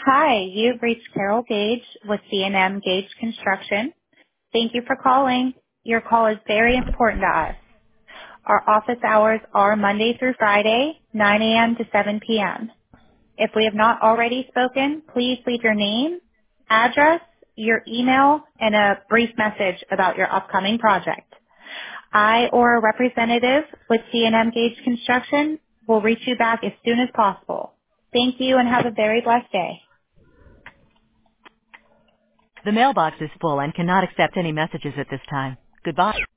Hi, you've reached Carol Gage with C&M Gage Construction. Thank you for calling. Your call is very important to us. Our office hours are Monday through Friday, 9 a.m. to 7 p.m. If we have not already spoken, please leave your name, address, your email, and a brief message about your upcoming project. I or a representative with C&M Gage Construction will reach you back as soon as possible. Thank you and have a very blessed day. The mailbox is full and cannot accept any messages at this time. Goodbye.